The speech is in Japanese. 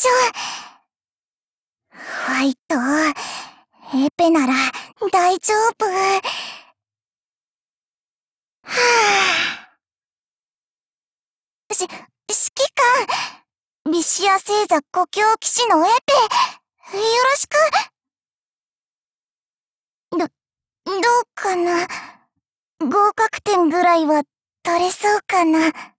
しょ。ファイト、エペなら大丈夫。はぁ。指揮官、ミシア星座故郷騎士のエペ、よろしく。どうかな。合格点ぐらいは取れそうかな。